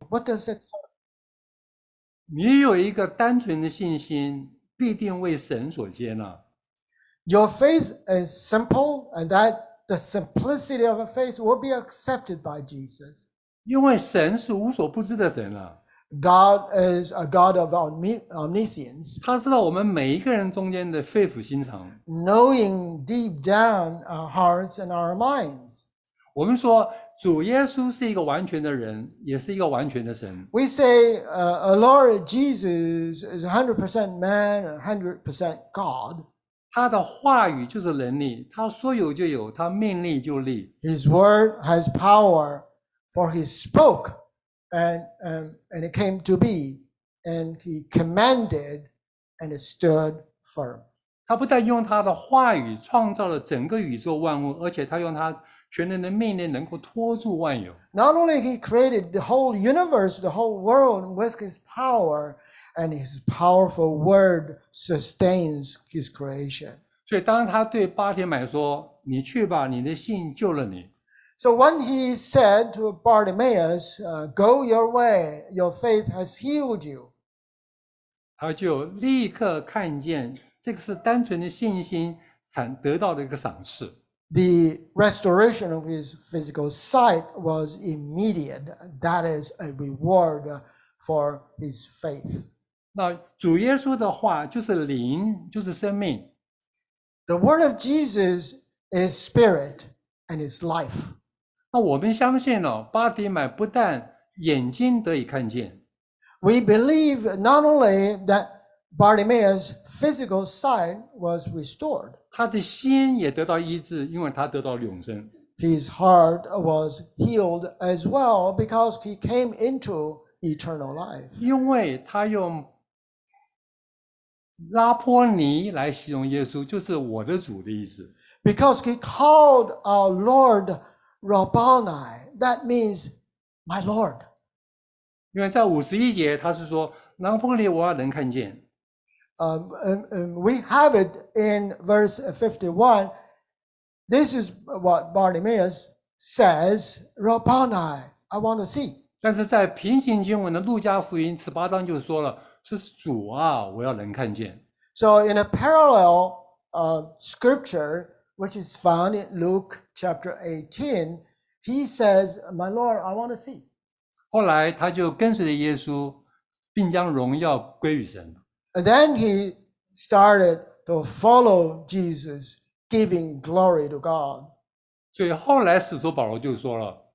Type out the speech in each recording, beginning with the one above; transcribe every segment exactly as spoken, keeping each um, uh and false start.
What does it? 你有一个单纯的信心，必定为神所接纳。 Your faith is simple, and that the simplicity of a faith will be accepted by Jesus. 因为神是无所不知的神啊， God is a God of omniscience, 他知道我们每一个人中间的肺腑心肠。 knowing deep down our hearts and our minds. 我们说主耶稣是一个完全的人，也是一个完全的神。 We say uh, uh, Lord Jesus is one hundred percent man and one hundred percent God. 他的话语就是能力，他说有就有，他命立就立。 His word has power, for he spoke and, um, and it came to be, and he commanded and it stood firm. 他不但用他的话语创造了整个宇宙万物，而且他用他全能的命令能够托住万有。 Not only he created the whole universe, the whole world with his power, and his powerful word sustains his creation. 所以当他对巴铁买说：“你去吧，你的信救了你。” So when he said to Bartimaeus, uh, "Go your way, your faith has healed you," 他就立刻看见，这个是单纯的信心产得到的一个赏赐。 the restoration of his physical sight was immediate. That is a reward for his faith. 那主耶稣的话就是灵，就是生命。 The word of Jesus is spirit and is life. 那我们相信哦，巴迪买不但眼睛得以看见， We believe not only that Bartimaeus' physical sight was restored, 他的心也得到医治，因为他得到了永生。 his heart was healed as well because he came into eternal life. 因为他用拉波尼来形容耶稣，就是我的主的意思。 Because he called our Lord Rabboni, that means my Lord. 因为在五十一节他是说，拉波尼我要能看见。 Um, um, um, we have it in verse fifty-one. This is what Bartimaeus says, Rabboni, I want to see. 但是在平行经文的路加福音十八章就说了，这是主啊，我要能看见。 So in a parallel uh, scripture, which is found in Luke chapter eighteen, he says, my Lord, I want to see. 后来他就跟随着耶稣，并将荣耀归于神。 And then he started to follow Jesus, giving glory to God. 所以后来使徒保罗就说了，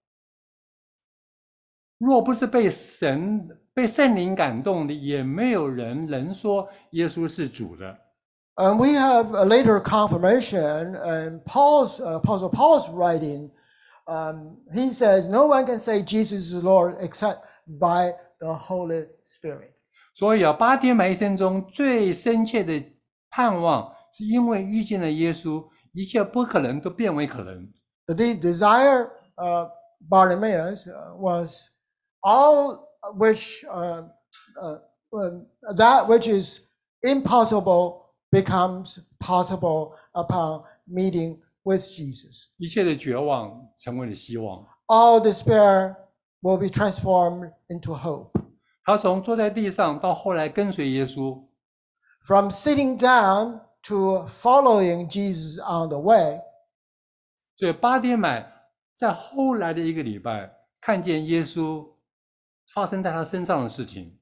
若不是被神、被圣灵感动的，也没有人能说耶稣是主的。 And we have a later confirmation, and Paul's uh, Apostle Paul's writing. Um, he says, "No one can say Jesus is Lord except by the Holy Spirit." 所以啊，巴迪买一生中最深切的盼望，是因为遇见了耶稣，一切不可能都变为可能。 The desire of Bartimaeus uh, was all which uh, uh, um, that which is impossible becomes possible upon meeting with Jesus. 一切的绝望成为了希望。 All despair will be transformed into hope. 他从坐在地上到后来跟随耶稣， From sitting down to following Jesus on the way. 所以巴迪买在后来的一个礼拜看见耶稣发生在他身上的事情。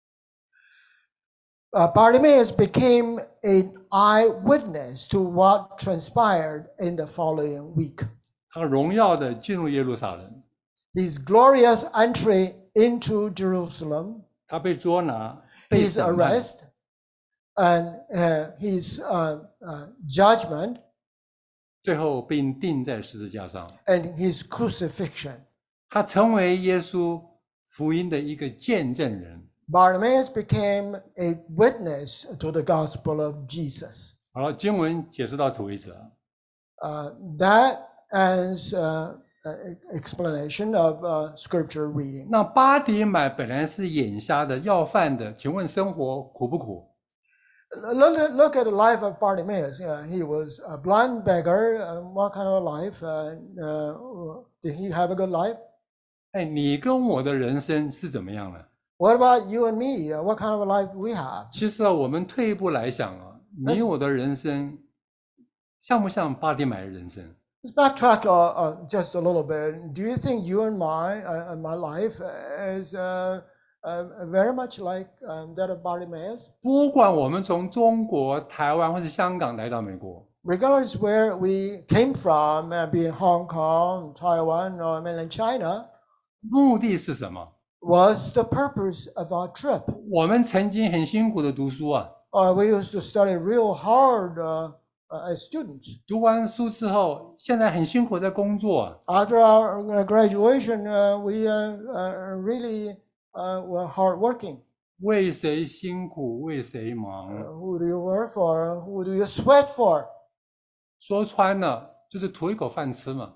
Uh, Bartimaeus became an eyewitness to what transpired in the following week. 他荣耀的进入耶路撒冷， His glorious entry into Jerusalem, 他被捉拿，被 his 审判， arrest, and uh, his uh, uh, judgment, 最后被钉在十字架上。 and his crucifixion. 他成为耶稣福音的一个见证人。 Bartimaeus became a witness to the gospel of Jesus. 好了，经文解释到此为止啊。 Uh, that ends uh, uh, explanation of uh, scripture reading. 那巴迪买本来是眼瞎的、要饭的，请问生活苦不苦？ Look at, look at the life of Bartimaeus. Uh, he was a blind beggar. Uh, what kind of life? Uh, uh, did he have a good life? 哎，你跟我的人生是怎么样的？ What about you and me? Uh, What kind of a life we have? 其实啊，我们退一步来想啊，你我的人生像不像巴迪买的人生？ Let's backtrack uh, uh, just a little bit. Do you think you and my uh, my life is uh, uh, very much like um, that of Bartimaeus? 不管我们从中国、台湾或是香港来到美国， Regardless where we came from, uh, be it Hong Kong, Taiwan, or mainland China, 目的是什么？ was the purpose of our trip. 我们曾经很辛苦的读书啊， Uh, we used to study real hard uh, uh, as students. 读完书之后，现在很辛苦在工作啊。 After our uh, graduation, uh, we uh, uh, really uh, were hardworking. 为谁辛苦为谁 Uh, 忙？ who do you work for? Who do you sweat for? 说穿了就是图一口饭吃嘛。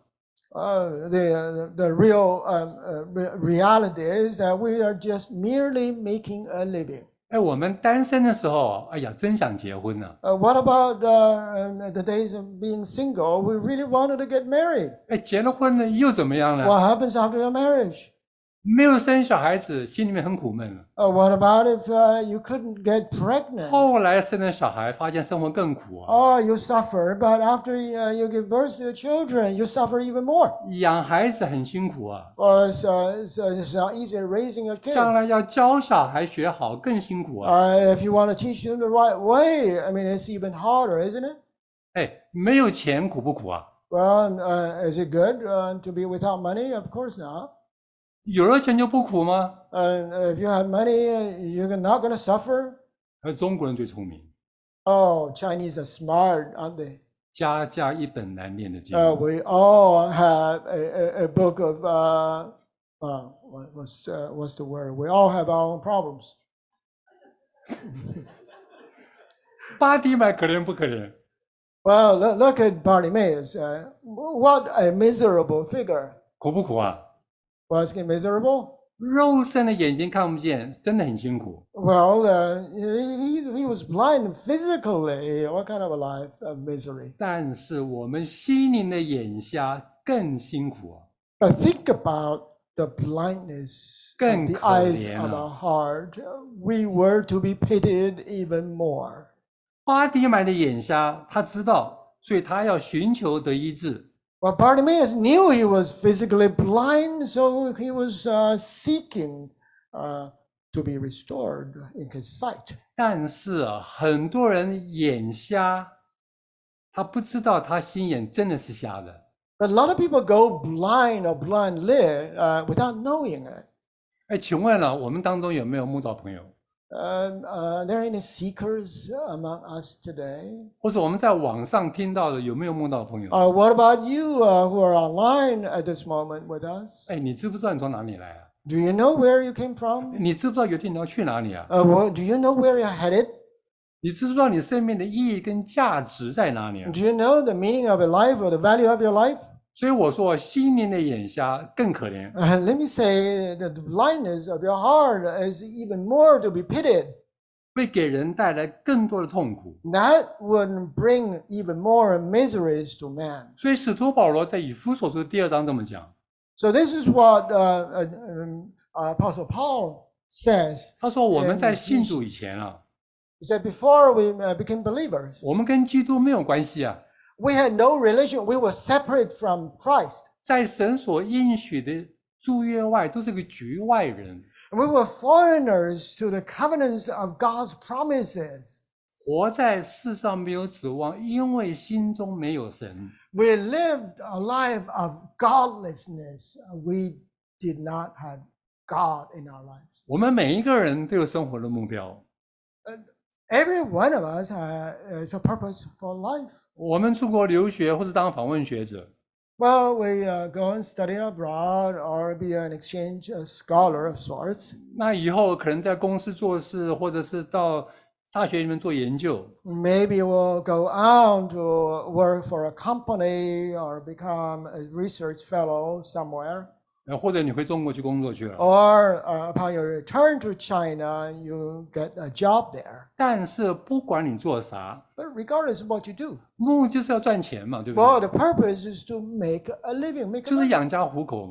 Uh, the, uh, the real um, uh, re- reality is that we are just merely making a living. 哎，我们单身的时候，哎呀，真想结婚呢、 Uh, what about uh, the days of being single? We really wanted to get married. 哎，结了婚了又怎么样呢？ What happens after your marriage? 没有生小孩子，心里面很苦闷了。 Uh, what about if uh, you couldn't get pregnant? 后来生了小孩，发现生活更苦啊。 Oh, you suffer, but after uh, you give birth to your children, you suffer even more. 养孩子很辛苦啊， Or it's, uh, it's, uh, it's not easy raising your kids. 将来要教小孩学好更辛苦啊。 Uh, if you want to teach them the right way, I mean, it's even harder, isn't it? 哎，没有钱苦不苦啊？ Well, uh, is it good uh, to be without money? Of course not. 有了钱就不苦吗？ And uh, if you have money, uh, you're not going to suffer. 而中国人最聪明， Oh, Chinese are smart, aren't they? 家家一本难念的经。 Uh, we all have a, a, a book of, uh, uh, what, what's, uh, what's the word? We all have our own problems. 巴迪买可怜不可怜？ Well, look, look at Bartimaeus. Uh, what a miserable figure. 苦不苦啊？ Was he miserable? 肉身的眼睛看不见，真的很辛苦。 Well, uh, he, he was blind physically. What kind of a life of misery? 但是我们心灵的眼瞎更辛苦啊！ But think about the blindness of 更 the 可 eyes 怜 of 啊。 our heart. We were to be pitied even more. 巴迪买的眼瞎，他知道，所以他要寻求得医治。 Well, Bartimaeus knew he was physically blind, so he was uh, seeking uh, to be restored in his sight. 但是啊，很多人眼瞎，他不知道他心眼真的是瞎的。 But a lot of people go blind or blindly uh, without knowing it. 哎，请问了，我们当中有没有慕道朋友， Um, uh, are there any seekers among us today? 或者我们在网上听到的有没有慕道朋友？ Or what about you uh, who are online at this moment with us? 哎，你知不知道你从哪里来啊？ Do you know where you came from? 你知不知道有一天你要去哪里啊？ Uh, wha- do you know where you're headed? 你知不知道你生命的意义跟价值在哪里啊？ Do you know the meaning of your life or the value of your life? 所以我说，心灵的眼瞎更可怜。 Uh, let me say that the blindness of your heart is even more to be pitied. 会给人带来更多的痛苦。 That would bring even more miseries to man. 所以使徒保罗在以弗所书第二章这么讲， So this is what uh, uh, um, uh, Apostle Paul says. 他说我们在信主以前啊， He said, before we uh, became believers, 我们跟基督没有关系啊， we had no relation. We were separate from Christ. 在神所应许的诸约外，都是个局外人， We were foreigners to the covenants of God's promises. 活在世上没有指望，因为心中没有神。 We lived a life of godlessness. We did not have God in our lives. 我们每一个人都有生活的目标， Every one of us uh, is a purpose for life. 我们出国留学或是当访问学者， Well, we uh, go and study abroad or be an exchange uh, scholar of sorts. 那以后可能在公司做事，或者是到大学里面做研究。 Maybe we'll go out to work for a company or become a research fellow somewhere. 呃，或者你回中国去工作去了。 Or uh, upon your return to China, you get a job there. 但是不管你做啥， But regardless of what you do, 目的就是要赚钱嘛，对不 well, 对？ the purpose is to make a living, make a 就是 living. 养家糊口嘛。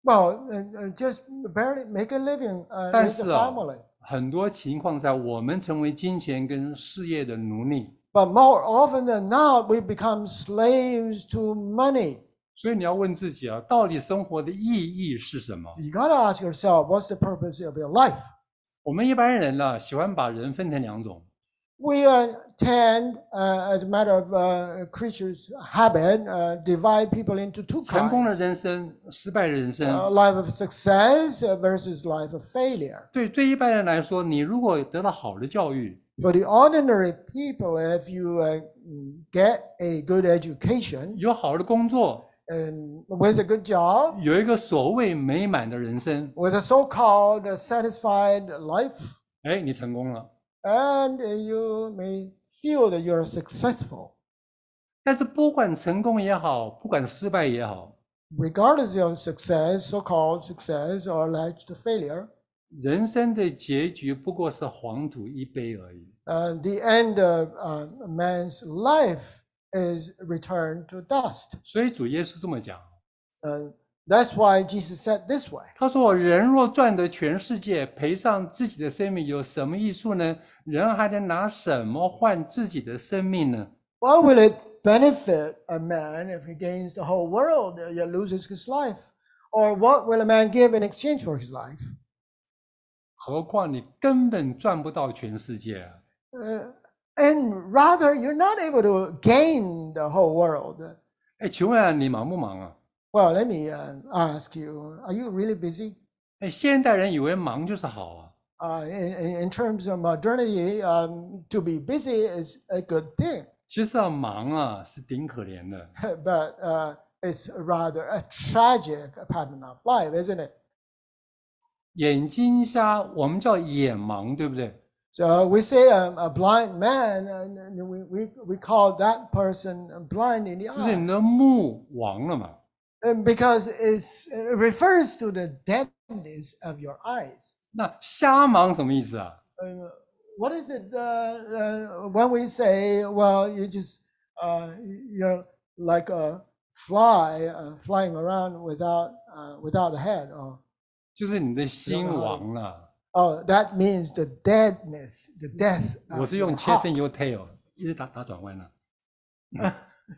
Well, uh, uh, just barely make a living, uh, 但 raise a 是啊， family. 很多情况下，我们成为金钱跟事业的奴隶。 But more often than not, we become slaves to money. 所以你要问自己啊，到底生活的意义是什么？ You got to ask yourself, what's the purpose of your life? 我们一般人呢、喜欢把人分成两种， We uh, tend, uh, as a matter of uh, creatures' habit, uh, divide people into two 成功的 kinds: 人生、失败的人生。 uh, life of success uh, versus life of failure. 对对一般人来说，你如果得到好的教育， For the ordinary people, if you uh, get a good education 有好的工作， and with a good job, 有一个所谓美满的人生， with a so-called satisfied life, 哎，你成功了。 and you may feel that you're successful. 但是不管成功也好，不管失败也好， Regardless of success, so-called success or alleged failure, 人生的结局不过是黄土一杯而已。 uh, the end of uh, man's life is returned to dust. 所以主耶稣这么讲， Uh, that's why Jesus said this way. 他说：“人若赚得全世界，赔上自己的生命，有什么益处呢？人还能拿什么换自己的生命呢？ Why will it benefit a man if he gains the whole world yet loses his life? Or what will a man give in exchange for his life? 何况你根本赚不到全世界啊！ Uh, and rather, you're not able to gain the whole world. 哎，请问啊，你忙不忙啊？ Well, let me uh, ask you, are you really busy? 哎，现代人以为忙就是好啊， Uh, in, in in terms of modernity, um, to be busy is a good thing, 其实啊，忙啊是顶可怜的。 but uh, it's rather a tragic pattern of life, isn't it? 眼睛瞎，我们叫眼盲，对不对？ So we say um, a blind man, and and we, we, we call that person blind in the 就是你 eye, 的目亡了嘛。 and because it's, it refers to the deadness of your eyes. 那瞎盲什么意思啊？ Uh, what is it uh, uh, when we say, well, you just, uh, you're like a fly uh, flying around without, uh, without a head? Or, 就是你的心亡了。 oh, that means the deadness, the death 我 of 是 your 用 chest and heart. your tail 一直打打转弯了。嗯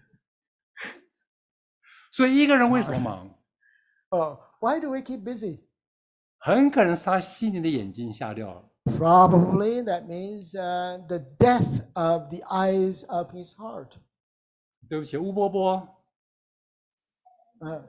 所以一个人为什么忙？ Oh, why do we keep busy? 很可能是他心里的眼睛瞎掉了。 Probably that means uh, the death of the eyes of his heart. 对不起，吴伯伯， Uh,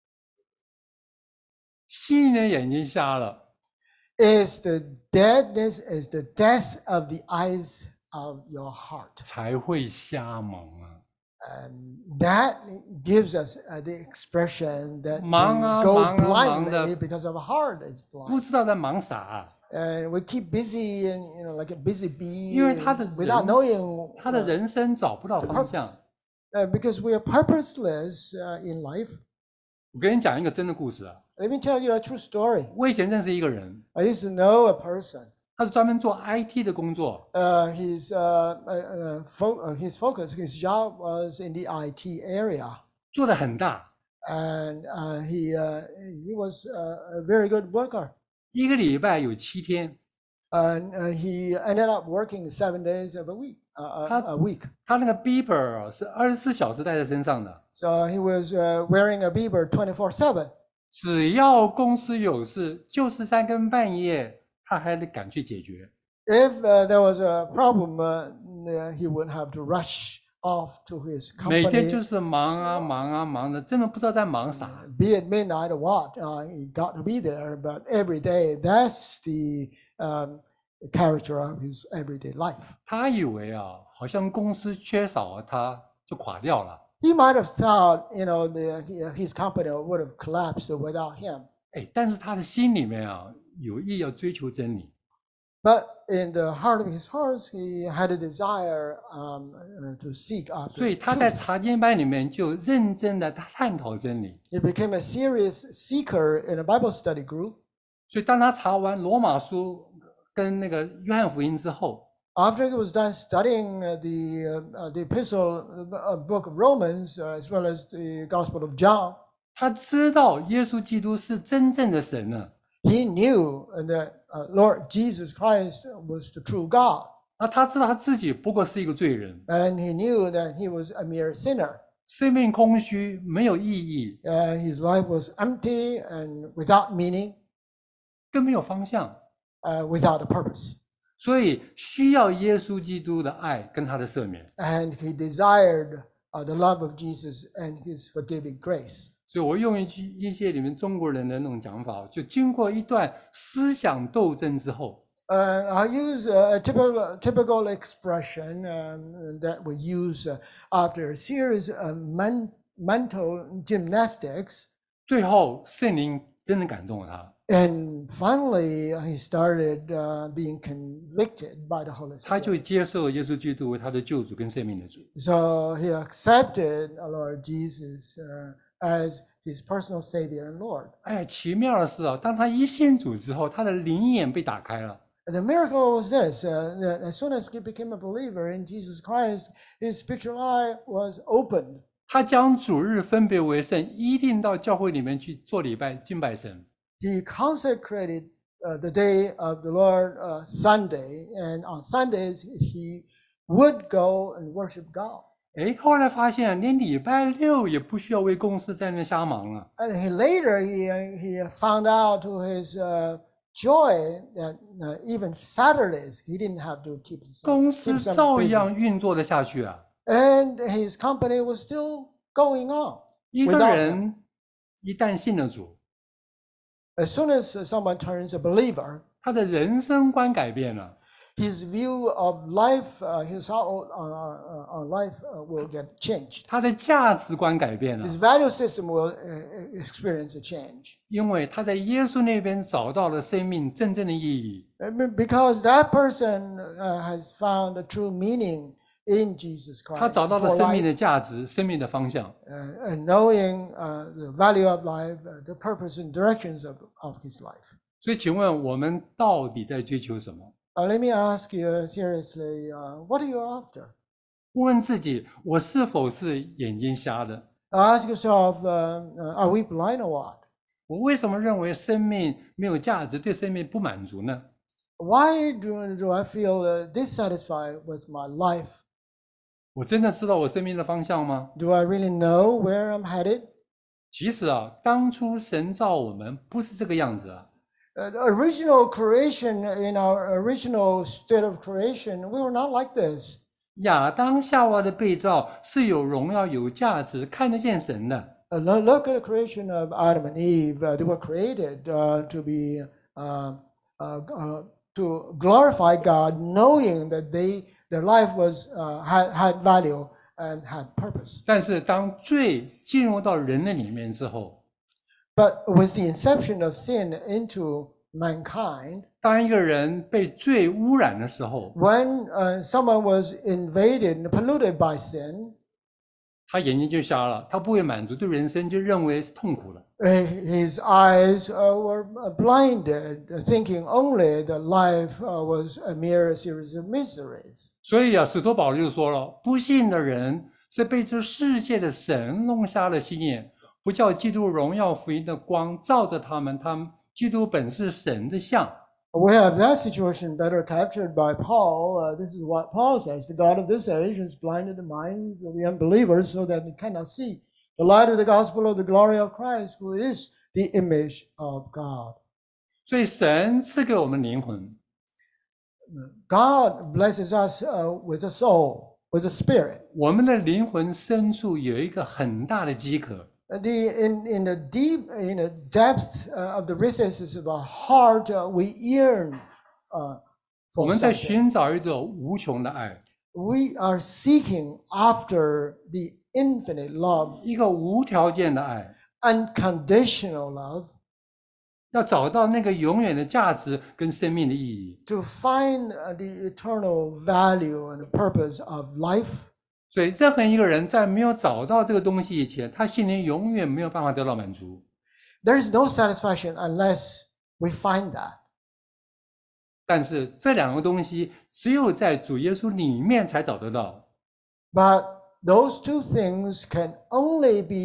心里的眼睛瞎了， is the deadness, is the death of the eyes of your heart. 才会瞎忙啊。 And that gives us uh, the expression that 忙啊， we go 忙啊，忙的。 blindly because our heart is 不 blind. 知道在忙啥啊、 And we keep busy and, you know, like a busy bee 因为他的 without knowing 人，他的 uh, 人生找不到方向。 uh, because we are purposeless uh, in life. 我跟你讲一个真的故事啊， Let me tell you a true story. 我以前认识一个人， I used to know a person. 他是专门做 I T 的工作， Uh, his, uh, uh, uh, fo- uh, his focus, his job was in the I T area. 做的很大， And uh, he, uh, he was uh, a very good worker. 一个礼拜有七天， And uh, he ended up working seven days of a week. Uh, a, How- a week. 他那个 beeper 是二十四小时带在身上的， So he was uh, wearing a beaver twenty-four seven. 只要公司有事，就是三更半夜，他还得赶去解决。 If uh, there was a problem, uh, uh, he would have to rush off to his 每天就 company, 是忙啊忙啊忙的，真的不知道在忙啥。 be it midnight or what. Uh, he got to be there, but every day, that's the um, character of his everyday life. 他以为啊，好像公司缺少了他就垮掉了。 He might have thought, you know, the, his company would have collapsed without him. 哎，但是他的心里面啊，有意要追求真理。 But in the heart of his heart, he had a desire um, uh, to seek after 所以他在 truth. 查经班里面就认真的探讨真理。 He became a serious seeker in a Bible study group. 所以当他查完罗马书跟那个约翰福音之后， After he was done studying uh, the, uh, uh, the epistle uh, book of Romans, uh, as well as the Gospel of John, 他知道耶稣基督是真正的神呢。 He knew that uh, Lord Jesus Christ was the true God, 那他知道他自己不过是一个罪人， and he knew that he was a mere sinner. 生命空虚，没有意义， Uh, his life was empty and without meaning, 更没有方向， uh, without a purpose. 所以需要耶稣基督的爱跟他的赦免。 And he desired uh, the love of Jesus and his forgiving grace. 所以我用一句一些你们中国人的那种讲法，就经过一段思想斗争之后， Uh, I use a typical, typical expression um, that we use uh, after a series of men, mental gymnastics. 最后圣灵真的感动了他， And finally, uh, he started uh, being convicted by the Holy 他 Spirit. 就接受耶稣基督为他的救主跟生命的主。 So he accepted our Lord Jesus uh, as his personal Savior and Lord. 哎呀，奇妙的是啊，当他一信主之后，他的灵眼被打开了。 And the miracle was this, uh, that as soon as he became a believer in Jesus Christ, his spiritual eye was opened. 他将主日分别为圣，一定到教会里面去做礼拜、敬拜神。 He consecrated uh, the day of the Lord uh, Sunday, and on Sundays he would go and worship God. 哎，后来发现连礼拜六也不需要为公司在那边瞎忙了。 And he later he, he found out to his uh, joy that uh, even Saturdays he didn't have to keep some, 公 keep 司 some 照 busy. 样运作的下去啊。 And his company was still going on. 一个 Without 人一旦信了主， As soon as someone turns a believer, 他的人生观改变了， his view of life, uh, his outlook on, uh, on life uh, will get changed. 他的价值观改变了， His value system will uh, experience a change. 因为他在耶稣那边找到了生命真正的意义。 Uh, be- Because that person uh, has found the true meaning in Jesus 他 Christ 找到了 for 生命 life, 的价值、生命的方向。 uh, and knowing uh, the value of life, uh, the purpose and directions of, of his life. 所以，请问我们到底在追求什么？ Uh, let me ask you seriously, uh, what are you after? 问自己：我是否是眼睛瞎的？ Ask yourself, uh, uh, are we blind or what? 我为什么认为生命没有价值，对生命不满足呢？ Why do, do I feel uh, dissatisfied with my life? 我真的知道我生命的方向吗？ Do I really know where I'm headed? 其实啊，当初神造我们不是这个样子啊。 Uh, the original creation, in our original state of creation, we were not like this. 亚当夏娃的被造是有荣耀、有价值、看得见神的。 Uh, lo- look at the creation of Adam and Eve. Uh, they were created uh, to be uh, uh, uh, to glorify God, knowing that they their life was uh, had had value and had purpose. 但是当罪进入到人的里面之后， But with the inception of sin into mankind, 当一个人被罪污染的时候， when uh, someone was invaded and polluted by sin, 他眼睛就瞎了，他不会满足，对人生就认为是痛苦了。 uh, his eyes uh, were blinded, thinking only that life uh, was a mere series of miseries. 所以啊，使徒保罗就说了：不信的人是被这世界的神弄瞎了心眼，不叫基督荣耀福音的光照着他们。他们基督本是神的像。 We have that situation better captured by Paul. Uh, this is what Paul says: "The God of this age has blinded the minds of the unbelievers, so that they cannot see the light of the gospel of the glory of Christ, who is the image of God." 所以神赐给我们灵魂， God blesses us uh, with a soul, with a spirit. 我们的灵魂深处有一个很大的饥渴。 Uh, The in in the deep in the depth uh, of the recesses of our heart, uh, we yearn uh, 我 for 们在 something. 寻找一种无穷的爱， We are seeking after the infinite love, 一个无条件的爱， unconditional love, 要找到那个永远的价值跟生命的意义。 to find uh, the eternal value and purpose of life. 所以，任何一个人在没有找到这个东西以前，他心里永远没有办法得到满足。 There is no satisfaction unless we find that. 但是这两个东西只有在主耶稣里面才找得到。 But those two things can only be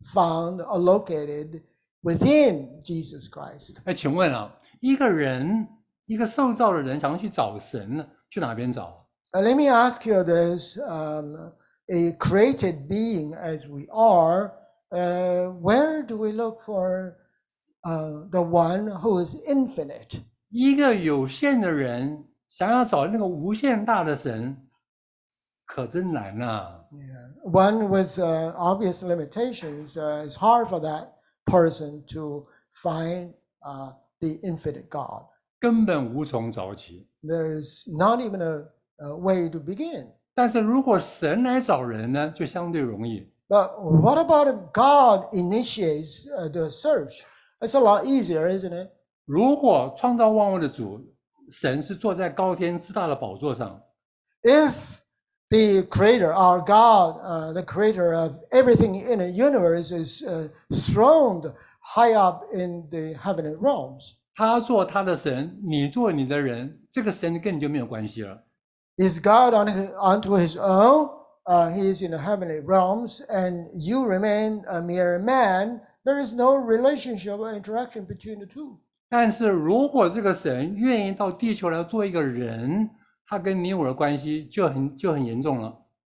found or located within Jesus Christ. 哎，请问啊，一个人，一个受造的人想要去找神呢，去哪边找？ Uh, let me ask you this, um, a created being as we are, uh, where do we look for uh, the one who is infinite? 一个有限的人想要找那个无限大的神，可真难呐、 Yeah. One with uh, obvious limitations, uh, it's hard for that person to find uh, the infinite God. 根本无从找起。 There's not even a, a way to begin. 但是如果神来找人呢，就相对容易。 But what about if God initiates uh, the search? It's a lot easier, isn't it? 如果创造万物的主神是坐在高天之大的宝座上， If the creator, our God, uh, the creator of everything in the universe, is uh, throned high up in the heavenly realms, 他做他的神，你做你的人，这个神跟你就没有关系了。 is God on his, unto his own? Uh, he is in the heavenly realms, and you remain a mere man. There is no relationship or interaction between the two. 但是如果这个神愿意到地球来做一个人，他跟你我的关系就很就很严重了。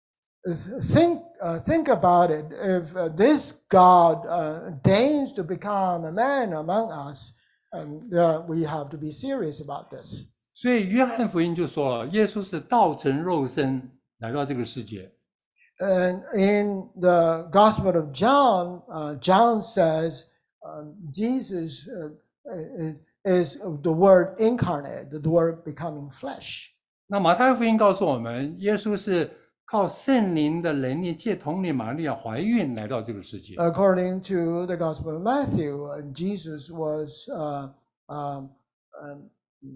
Think, uh, think about it. If uh, this God uh, deigns to become a man among us, um, uh, we have to be serious about this. 所以约翰福音就说了，耶稣是道成肉身来到这个世界。 And in the Gospel of John, uh, John says um, Jesus uh, is, is the Word incarnate, the Word becoming flesh. 那马太福音告诉我们，耶稣是靠圣灵的能力，借童女玛利亚怀孕来到这个世界。 According to the Gospel of Matthew, uh, Jesus was uh, um, um,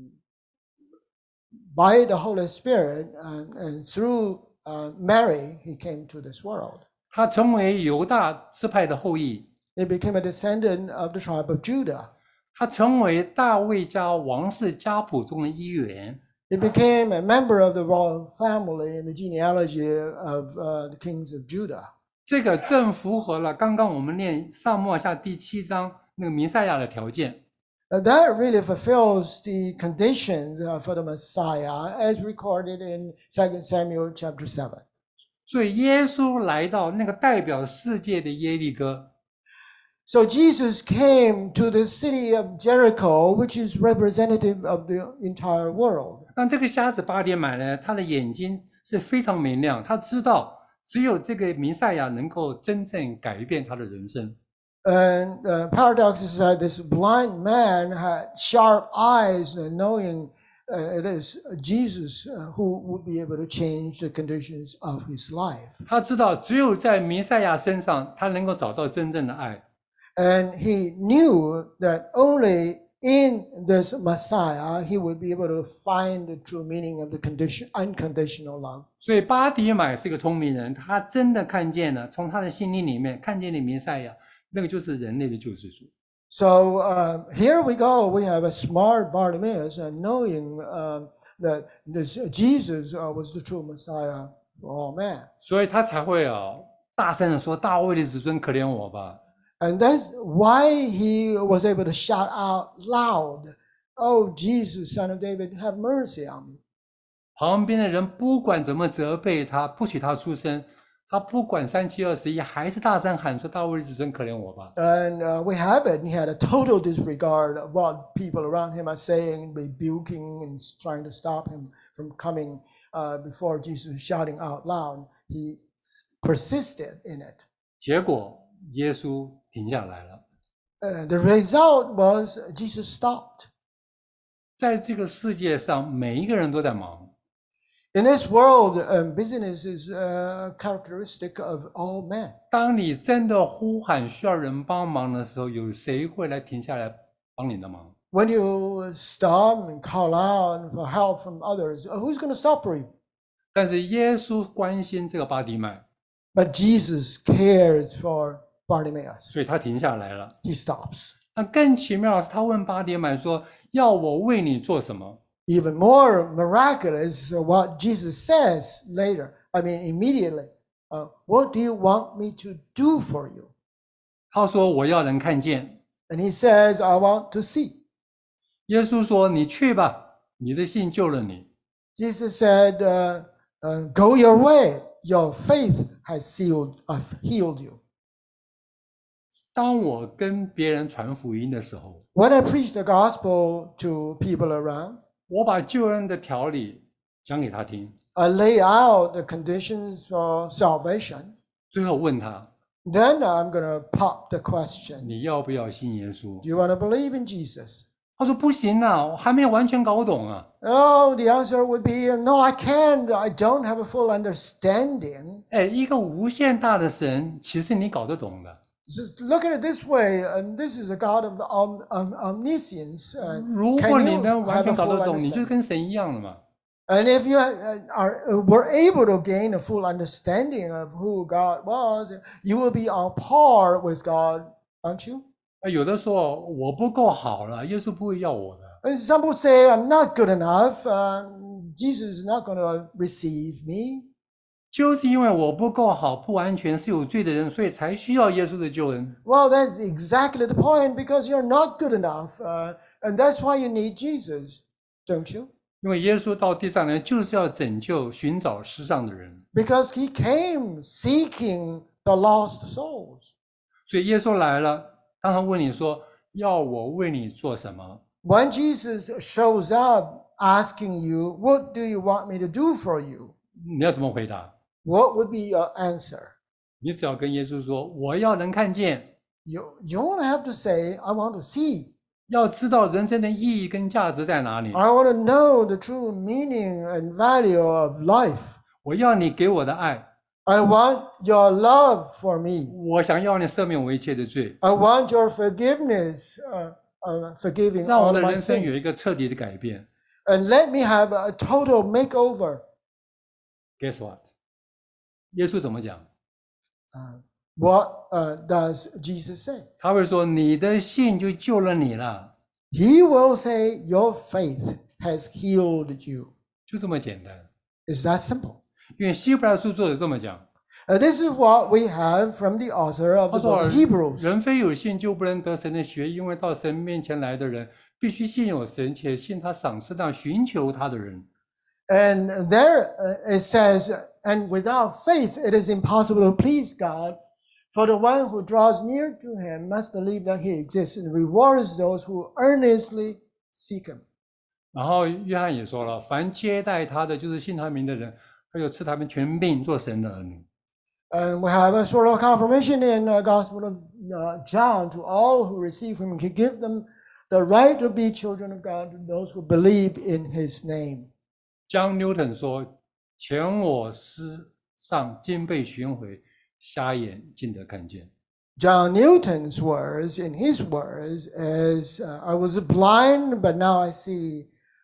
by the Holy Spirit and, and through uh, Mary, he came to this world. 他成为犹大支派的后裔， He became a descendant of the tribe of Judah. 他成为大卫家王室家谱中的一员。 He became a member of the royal family in the genealogy of uh, the kings of Judah. 这个正符合了刚刚我们念撒母耳下第七章那个弥赛亚的条件。 Uh, that really fulfills the conditions uh, for the Messiah as recorded in Second Samuel chapter seven. 所以耶稣来到那个代表世界的耶利哥， So Jesus came to the city of Jericho, which is representative of the entire world. 让这个瞎子巴迪买呢，他的眼睛是非常明亮，他知道只有这个弥赛亚能够真正改变他的人生。 And uh, paradox is that this blind man had sharp eyes, uh, knowing uh, it is Jesus uh, who would be able to change the conditions of his life. 他知道只有在弥赛亚身上，他能够找到真正的爱。 And he knew that only in this Messiah he would be able to find the true meaning of the condition, unconditional love. 所以巴迪买是个聪明人，他真的看见了，从他的心灵里面看见了弥赛亚，那个就是人类的救世主。 So um, here we go. We have a smart Bartimaeus, and knowing um, that this Jesus uh, was the true Messiah for all man. 所以他才会啊大声的说：“大卫的子孙，可怜我吧！” And that's why he was able to shout out loud, "Oh, Jesus, Son of David, have mercy on me." 旁边的人不管怎么责备他，不许他出声，他不管三七二十一，还是大声喊说：“大卫的子孙，可怜我吧！” And uh, we have it. He had a total disregard of what people around him are saying, rebuking and trying to stop him from coming uh, before Jesus, shouting out loud. He persisted in it. 结果耶稣停下来了。 Uh, the result was Jesus stopped. 在这个世界上，每一个人都在忙。 In this world, um, business is a characteristic of all men. 当你真的呼喊需要人帮忙的时候，有谁会来停下来帮你的忙？ When you stop and call out for help from others, who's going to stop for you? 但是耶稣关心这个巴迪买， But Jesus cares for Bartimaeus. 所以他停下来了。 He stops. 那更奇妙的是，他问巴迪买说：“要我为你做什么？” Even more miraculous, uh, what Jesus says later. I mean, immediately. Uh, what do you want me to do for you? 他说我要能看见。 And he says, I want to see. 耶稣说你去吧，你的信救了你。 Jesus said, uh, uh, go your way. Your faith has sealed, uh, healed you. 当我跟别人传福音的时候， When I preach the gospel to people around, 我把救恩的条理讲给他听， I lay out the conditions for salvation. 最后问他 Then I'm going to pop the question, 你要不要信耶稣 do？ you want to believe in Jesus? 他说不行啊，我还没有完全搞懂啊。 Oh, the answer would be, no, I can't. I don't have a full understanding. 哎，一个无限大的神，其实你搞得懂的。 Just look at it this way, and this is a God of om, om, omniscience. Uh, 如 can 果你 you 能完 have a 全搞 full 得懂，你就 understanding? 跟神一样了嘛。 And if you uh, are uh, were able to gain a full understanding of who God was, you will be on par with God, aren't you? 啊，有的说我不够好了，耶稣不会要我的。 And some will say, I'm not good enough. Uh, Jesus is not going to receive me. 就是因为我不够好、不完全，是有罪的人，所以才需要耶稣的救恩。 Well, that's exactly the point, because you're not good enough. Uh, and that's why you need Jesus, don't you? 因为耶稣到地上来就是要拯救、寻找世上的人， Because he came seeking the lost souls. 所以耶稣来了，当他问你说要我为你做什么， When Jesus shows up asking you, what do you want me to do for you? 你要怎么回答？ What would be your answer? 你只要跟耶稣说我要能看见， You, you only have to say, I want to see. 要知道人生的意义跟价值在哪里。 I want to know the true meaning and value of life. 我要你给我的爱， I want your love for me. 我想要你赦免我一切的罪， I want your forgiveness, uh, uh, forgiving 让我 all 的 my 人生有一 sins. 个彻底的改变。 And let me have a total makeover. Guess what？ 耶稣怎么讲？ Uh, what uh, does Jesus say? 他会说你的信就救了你了， He will say, your faith has healed you. 就这么简单。 It's that simple. 因为希伯来书作者这么讲， Uh, this is what we have from the author of 他 the 说 book of Hebrews. 人非有信就不能得神的学，因为到神面前来的人必须信有神，且信他赏赐那寻求他的人。 And there uh, it says, and without faith it is impossible to please God. For the one who draws near to him must believe that he exists and rewards those who earnestly seek him. 然后约翰也说了，凡接待他的，就是信他名的人，他就赐他们权柄做神的儿女。 And we have a sort of confirmation in the Gospel of uh, John to all who receive him. He give them the right to be children of God, to those who believe in his name. John Newton 说：“前我思上经被寻回，瞎眼竟得看见。” John Newton's words, in his words, is uh, I was blind, but now I see.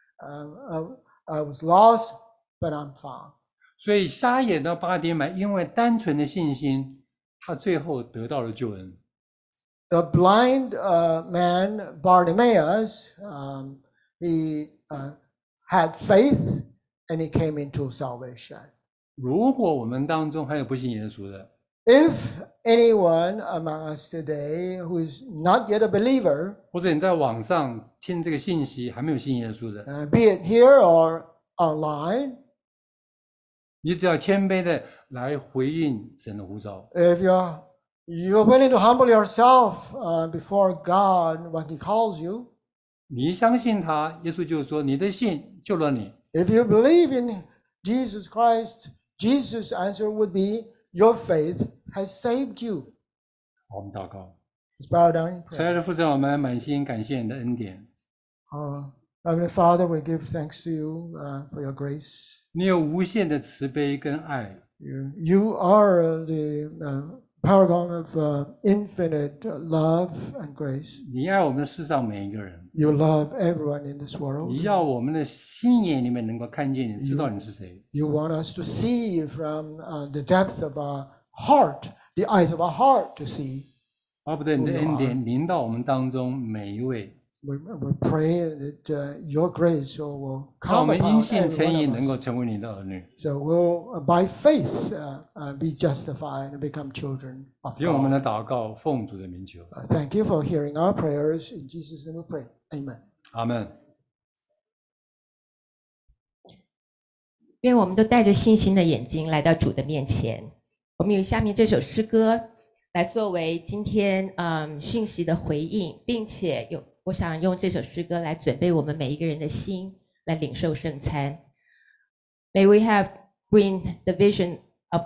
Uh, I, I was lost, but I'm found. 所以瞎眼的巴迪买，因为单纯的信心，他最后得到了救恩。 The blind uh, man, Bartimaeus, um, he uh, had faith and he came into salvation. 如果我们当中还有不信耶稣的， If anyone among us today who is not yet a believer, 或者你在网上听这个信息还没有信耶稣的， uh, be it here or online, 你只要谦卑的来回应神的呼召， if you're you're willing to humble yourself uh, before God when He calls you, 你相信他，耶稣就说你的信救了你。 if you believe in Jesus Christ, Jesus' answer would be, your faith has saved you. 好，我们祷告， Let's bow down in 慈爱 prayer. 的父神，我们满心感谢你的恩典。 Uh, Heavenly Father, we give thanks to you uh, for your grace. 你有无限的慈悲跟爱， You, you are the uh, paragon of uh, infinite love and grace. 你爱我们世上每一个人， You love everyone in this world. 你要我们的心眼里面能够看见你，知道你是谁。 You want us to see from uh, the depth of our heart, the eyes of our heart to see. 巴不得你的恩典临到我们当中每一位， we, we pray that uh, your grace will 让我 come 们 upon 因信 every 称 one 义， of 能够 us. 成为你的儿女。 So we'll, uh, by faith, uh, uh, be justified and become children of 听我们 God. 的祷告，奉主的名求， Uh, thank you for hearing our prayers. In Jesus' name we pray. Amen. 阿门。 愿我们都带着信心的眼睛来到主的面前。我们有下面这首诗歌来作为今天嗯讯息的回应，并且有我想用这首诗歌来准备我们每一个人的心来领受圣餐。May we have bring the vision